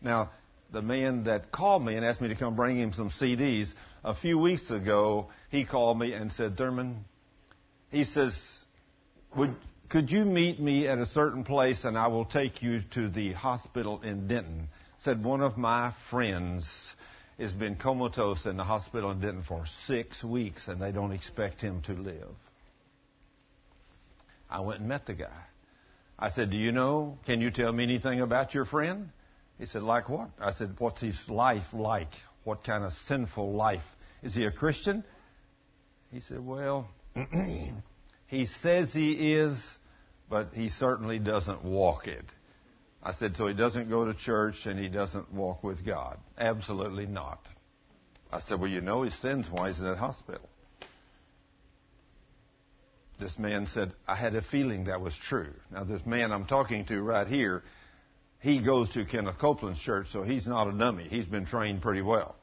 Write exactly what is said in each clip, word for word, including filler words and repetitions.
Now, the man that called me and asked me to come bring him some C Ds, a few weeks ago, he called me and said, Thurman, he says, would, could you meet me at a certain place and I will take you to the hospital in Denton? Said, one of my friends has been comatose in the hospital in Denton for six weeks and they don't expect him to live. I went and met the guy. I said, do you know, can you tell me anything about your friend? He said, like what? I said, what's his life like? What kind of sinful life? Is he a Christian? He said, well, he says he is, but he certainly doesn't walk it. I said, so he doesn't go to church and he doesn't walk with God? Absolutely not. I said, well, you know his sins while he's in that hospital. This man said, I had a feeling that was true. Now, this man I'm talking to right here, he goes to Kenneth Copeland's church, so he's not a dummy. He's been trained pretty well.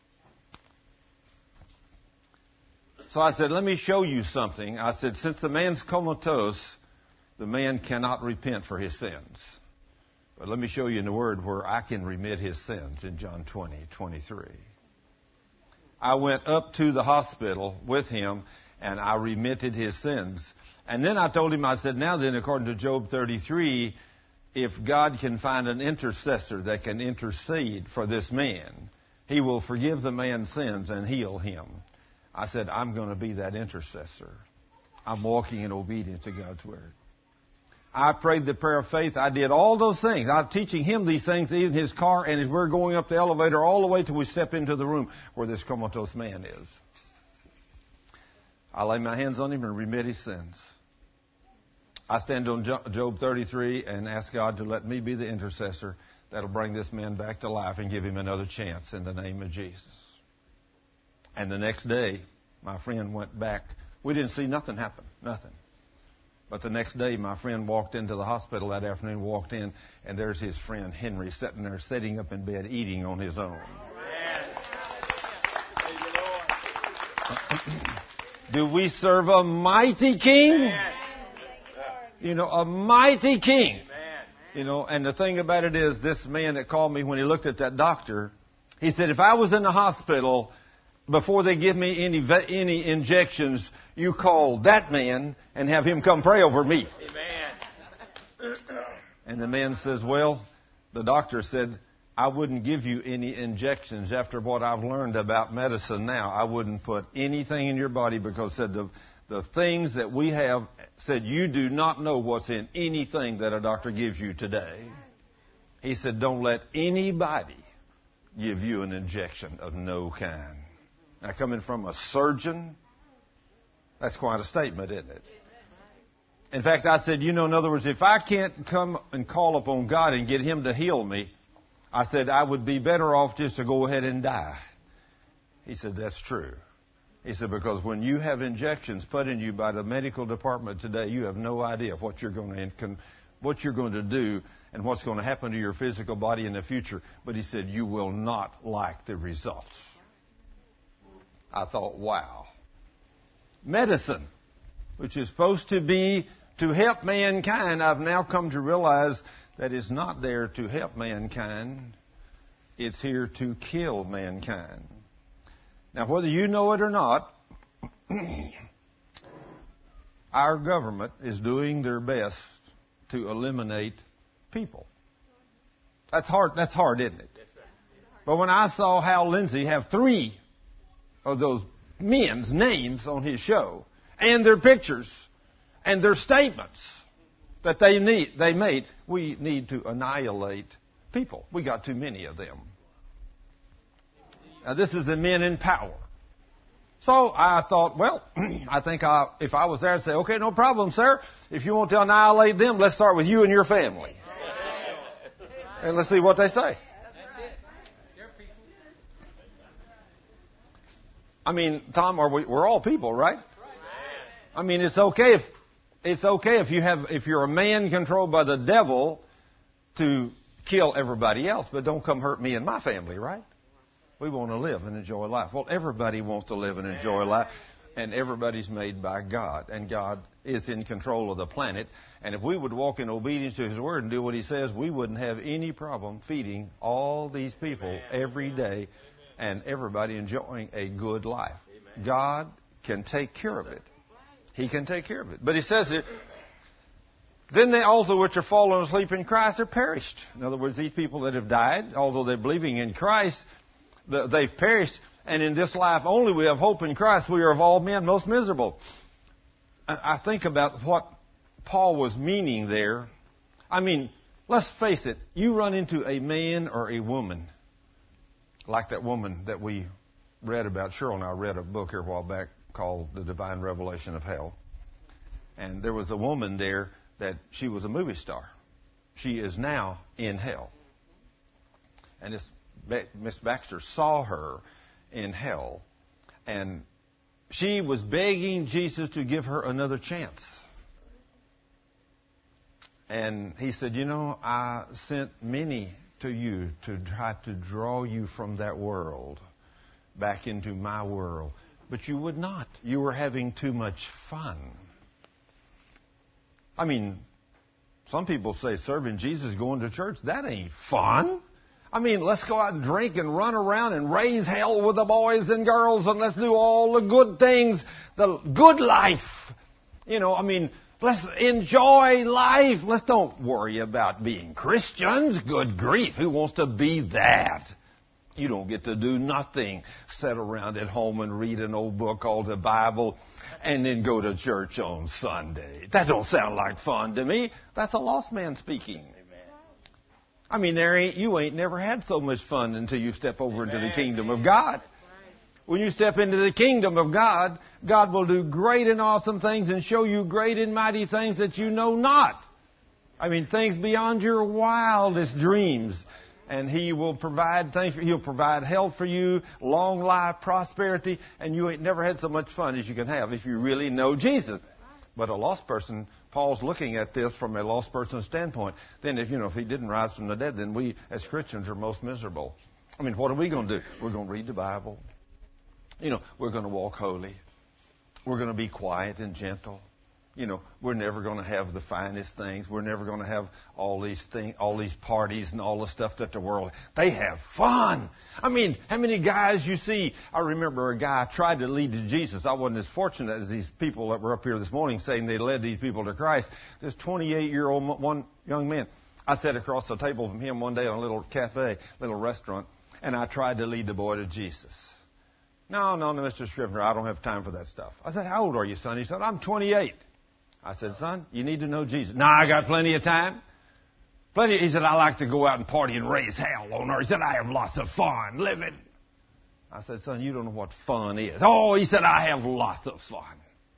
So I said, let me show you something. I said, since the man's comatose, the man cannot repent for his sins. But let me show you in the Word where I can remit his sins in John twenty, twenty-three. I went up to the hospital with him, and I remitted his sins. And then I told him, I said, now then, according to Job thirty-three, if God can find an intercessor that can intercede for this man, he will forgive the man's sins and heal him. I said, I'm going to be that intercessor. I'm walking in obedience to God's Word. I prayed the prayer of faith. I did all those things. I'm teaching him these things in his car, and as we're going up the elevator all the way till we step into the room where this comatose man is. I lay my hands on him and remit his sins. I stand on Job thirty-three and ask God to let me be the intercessor that'll bring this man back to life and give him another chance in the name of Jesus. And the next day, my friend went back. We didn't see nothing happen, nothing. But the next day, my friend walked into the hospital that afternoon, walked in, and there's his friend Henry sitting there, sitting up in bed, eating on his own. Do we serve a mighty king? You know, a mighty king. You know, and the thing about it is, this man that called me when he looked at that doctor, he said, if I was in the hospital, before they give me any any injections, you call that man and have him come pray over me. Amen. And the man says, well, the doctor said, I wouldn't give you any injections after what I've learned about medicine now. I wouldn't put anything in your body because said the the things that we have said you do not know what's in anything that a doctor gives you today. He said, don't let anybody give you an injection of no kind. Now, coming from a surgeon, that's quite a statement, isn't it? In fact, I said, you know, in other words, if I can't come and call upon God and get Him to heal me, I said, I would be better off just to go ahead and die. He said, that's true. He said, because when you have injections put in you by the medical department today, you have no idea what you're going to, what you're going to do and what's going to happen to your physical body in the future. But he said, you will not like the results. I thought, wow. Medicine, which is supposed to be to help mankind, I've now come to realize that it's not there to help mankind. It's here to kill mankind. Now, whether you know it or not, our government is doing their best to eliminate people. That's hard, that's hard, isn't it? But when I saw Hal Lindsey have three of those men's names on his show, and their pictures, and their statements that they need, they made, we need to annihilate people. We got too many of them. Now, this is the men in power. So I thought, well, I think I, if I was there, I'd say, okay, no problem, sir. If you want to annihilate them, let's start with you and your family. And let's see what they say. I mean, Tom, are we, we're all people, right? I mean, it's okay if it's okay if you have if you're a man controlled by the devil to kill everybody else, but don't come hurt me and my family, right? We want to live and enjoy life. Well, everybody wants to live and enjoy life. And everybody's made by God. And God is in control of the planet. And if we would walk in obedience to His Word and do what He says, we wouldn't have any problem feeding all these people every day and everybody enjoying a good life. God can take care of it. He can take care of it. But He says here, then they also which are fallen asleep in Christ are perished. In other words, these people that have died, although they're believing in Christ, they've perished. And in this life only we have hope in Christ. We are of all men most miserable. I think about what Paul was meaning there. I mean, let's face it. You run into a man or a woman, like that woman that we read about. Cheryl and I read a book here a while back called The Divine Revelation of Hell. And there was a woman there that she was a movie star. She is now in hell. And this Miss Baxter saw her in hell, and she was begging Jesus to give her another chance. And He said, you know, I sent many to you to try to draw you from that world back into my world, but you would not. You were having too much fun. I mean, some people say serving Jesus, going to church, that ain't fun. I mean, let's go out and drink and run around and raise hell with the boys and girls, and let's do all the good things, the good life. You know, I mean, let's enjoy life. Let's don't worry about being Christians. Good grief, who wants to be that? You don't get to do nothing. Sit around at home and read an old book called the Bible and then go to church on Sunday. That don't sound like fun to me. That's a lost man speaking. I mean, there ain't, you ain't never had so much fun until you step over Amen. Into the kingdom of God. When you step into the kingdom of God, God will do great and awesome things and show you great and mighty things that you know not. I mean, things beyond your wildest dreams. And He will provide things for you. He'll provide health for you, long life, prosperity, and you ain't never had so much fun as you can have if you really know Jesus. But a lost person, Paul's looking at this from a lost person's standpoint. Then if, you know, if He didn't rise from the dead, then we as Christians are most miserable. I mean, what are we going to do? We're going to read the Bible. You know, we're going to walk holy. We're going to be quiet and gentle. You know, we're never going to have the finest things. We're never going to have all these things, all these parties and all the stuff that the world, they have fun. I mean, how many guys you see? I remember a guy tried to lead to Jesus. I wasn't as fortunate as these people that were up here this morning saying they led these people to Christ. This twenty-eight-year-old one young man. I sat across the table from him one day on a little cafe, little restaurant, and I tried to lead the boy to Jesus. No, no, no, Mister Scrivener, I don't have time for that stuff. I said, how old are you, son? He said, I'm twenty-eight. I said, son, you need to know Jesus. Nah, I got plenty of time. Plenty. He said, I like to go out and party and raise hell on earth. He said, I have lots of fun living. I said, son, you don't know what fun is. Oh, he said, I have lots of fun.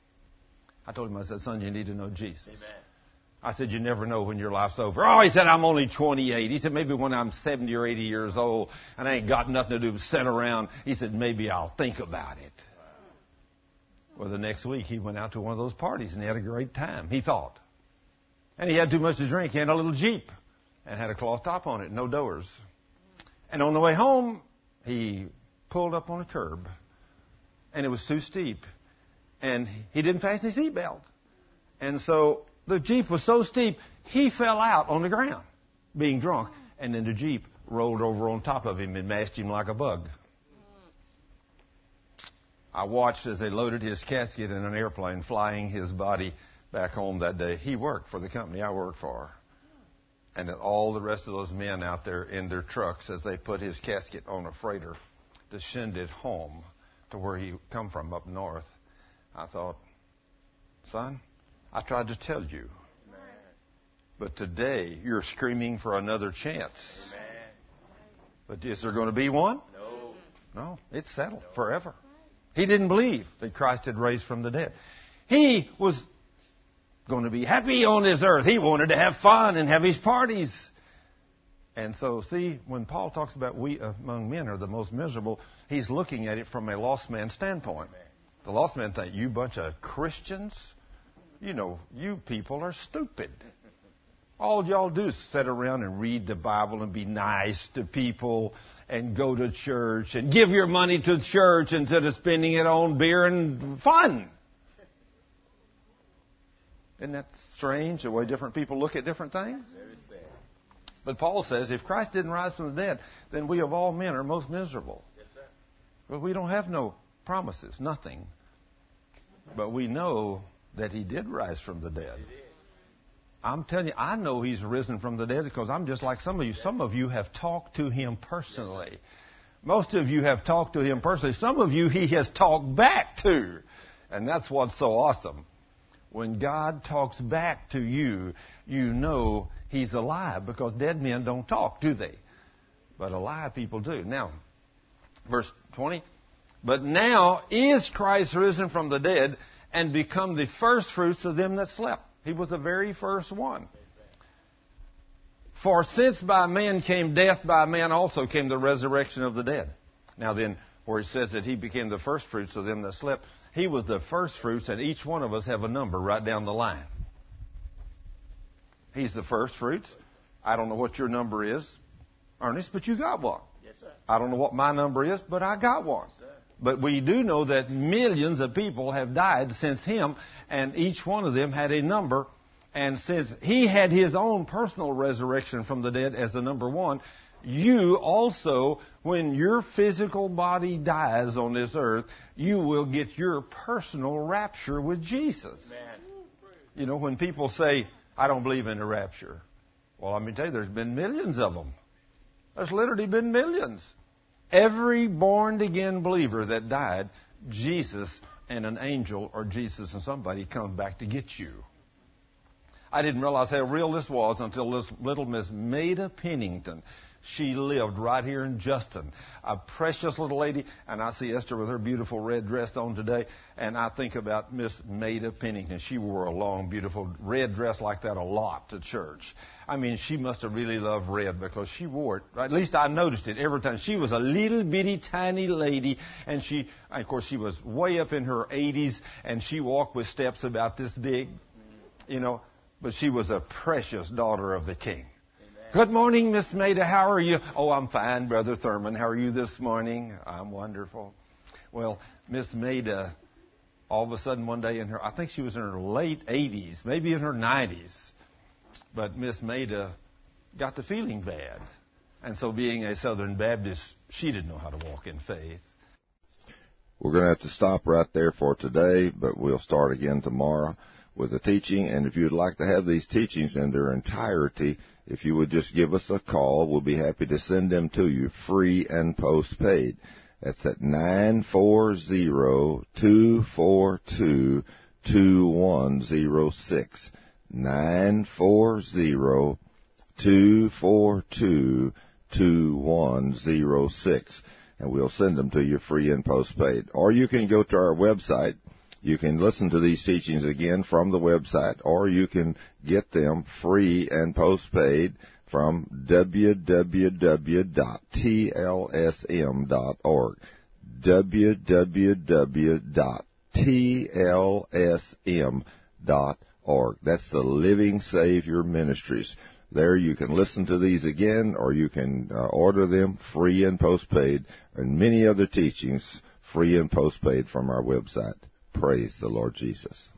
I told him, I said, son, you need to know Jesus. Amen. I said, you never know when your life's over. Oh, he said, I'm only twenty-eight. He said, maybe when I'm seventy or eighty years old and I ain't got nothing to do but sit around, he said, maybe I'll think about it. Well, the next week he went out to one of those parties and he had a great time, he thought. And he had too much to drink. He had a little Jeep and had a cloth top on it, no doors. And on the way home, he pulled up on a curb and it was too steep. And he didn't fasten his seatbelt. And so the Jeep was so steep, he fell out on the ground, being drunk. And then the Jeep rolled over on top of him and mashed him like a bug. I watched as they loaded his casket in an airplane, flying his body back home that day. He worked for the company I worked for. And all the rest of those men out there in their trucks, as they put his casket on a freighter to send it home to where he come from up north. I thought, son, I tried to tell you. Amen. But today you're screaming for another chance. Amen. But is there going to be one? No. No, it's settled no. forever. He didn't believe that Christ had raised from the dead. He was going to be happy on this earth. He wanted to have fun and have his parties. And so, see, when Paul talks about we among men are the most miserable, he's looking at it from a lost man's standpoint. The lost man think, you bunch of Christians, you know, you people are stupid. All y'all do is sit around and read the Bible and be nice to people and go to church and give your money to church instead of spending it on beer and fun. Isn't that strange, the way different people look at different things? But Paul says, if Christ didn't rise from the dead, then we of all men are most miserable. Yes, sir. But we don't have no promises, nothing. But we know that He did rise from the dead. I'm telling you, I know He's risen from the dead because I'm just like some of you. Some of you have talked to Him personally. Most of you have talked to Him personally. Some of you He has talked back to. And that's what's so awesome. When God talks back to you, you know He's alive, because dead men don't talk, do they? But alive people do. Now, verse twenty. But now is Christ risen from the dead and become the first fruits of them that slept. He was the very first one. For since by man came death, by man also came the resurrection of the dead. Now then, where it says that He became the first fruits of them that slept, He was the first fruits, and each one of us have a number right down the line. He's the first fruits. I don't know what your number is, Ernest, but you got one. Yes, sir. I don't know what my number is, but I got one. Yes, but we do know that millions of people have died since Him, and each one of them had a number. And since He had His own personal resurrection from the dead as the number one, you also, when your physical body dies on this earth, you will get your personal rapture with Jesus. Amen. You know, when people say, I don't believe in the rapture. Well, let me tell you, there's been millions of them. There's literally been millions. Every born-again believer that died, Jesus and an angel or Jesus and somebody comes back to get you. I didn't realize how real this was until this little Miss Maida Pennington. She lived right here in Justin, a precious little lady. And I see Esther with her beautiful red dress on today, and I think about Miss Maida Pennington. She wore a long, beautiful red dress like that a lot to church. I mean, she must have really loved red because she wore it. At least I noticed it every time. She was a little bitty tiny lady, and she, of course, she was way up in her eighties, and she walked with steps about this big, you know. But she was a precious daughter of the King. Good morning, Miss Maida. How are you? Oh, I'm fine, Brother Thurman. How are you this morning? I'm wonderful. Well, Miss Maida, all of a sudden one day in her, I think she was in her late eighties, maybe in her nineties, but Miss Maida got the feeling bad. And so being a Southern Baptist, she didn't know how to walk in faith. We're going to have to stop right there for today, but we'll start again tomorrow with the teaching. And if you'd like to have these teachings in their entirety, if you would just give us a call, we'll be happy to send them to you free and postpaid. That's at nine four zero, two four two, two one zero six. nine four zero, two four two, two one zero six. And we'll send them to you free and postpaid. Or you can go to our website. You can listen to these teachings again from the website, or you can get them free and postpaid from w w w dot t l s m dot org. w w w dot t l s m dot org. That's the Living Savior Ministries. There you can listen to these again, or you can uh, order them free and postpaid, and many other teachings free and postpaid from our website. Praise the Lord Jesus.